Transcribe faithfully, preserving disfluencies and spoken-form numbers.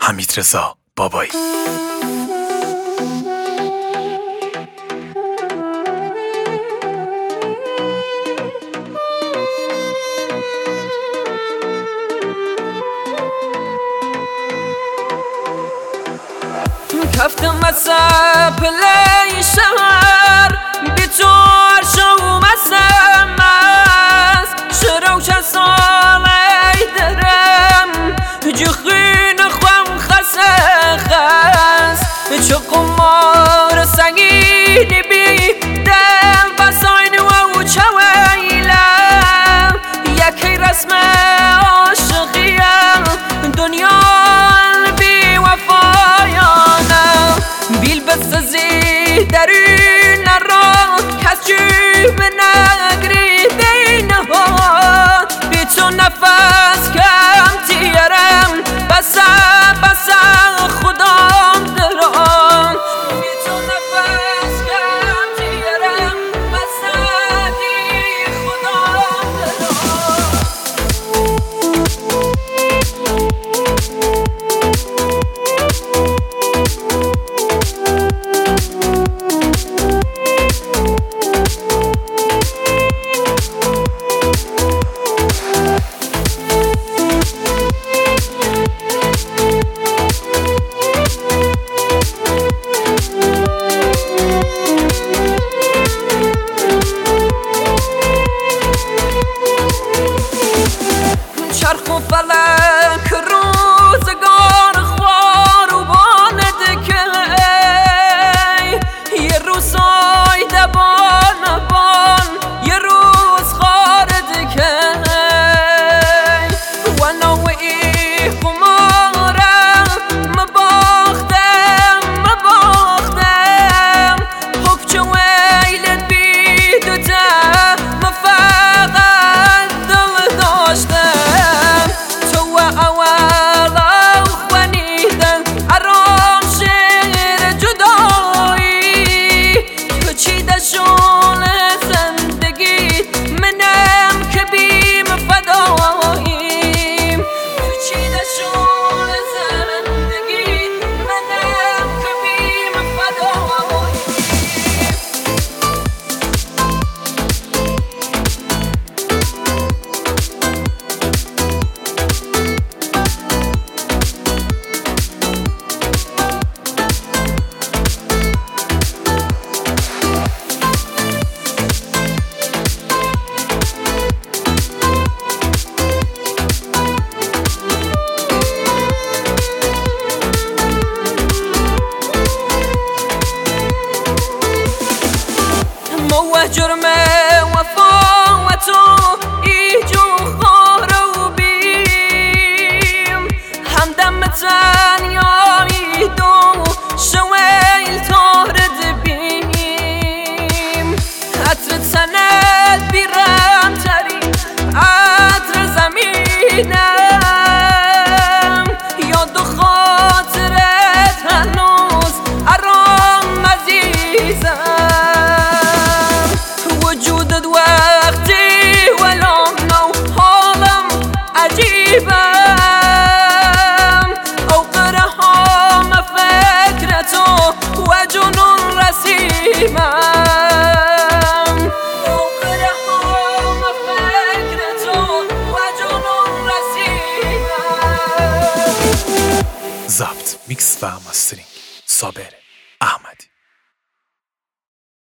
حمیدرضا بابایی. کفتم مسا پلی شهر بیتور شو مسم از شروع چه سالی درم جخین خوام خسه خس چه قمار سنگینی بی دل بساین و چویلم یکی رسم عاشقیم دنیا بی وفایانم بیل بسازی درون را کسی به نگری دینها بی تو نفس کم تیرم بسا بسا خودم درام بی تو نفس کم تیرم بسا دی خودم درام چرخ و فلک روزگار خوار و باند که یه روز سایده بان بان یه روز خارد که و نوعی خمارم مباختم مباختم حک چه ویلت بید و ده مفقد دل داشتم جرم وفا و تو ایجو خارو بیم همدم تنیایی دو شویل تارد بیم عطر تنت بیرم ترین عطر زمینم یاد و خاطرت هنوز ارام عزیزم وجودت وقتی ولام نو حالم عجیبم اوقرهام فکرتو و جنون رسیمم اوقرهام فکرتو و جنون رسیمم. ضبط، میکس و ماسترینگ صابر احمدی.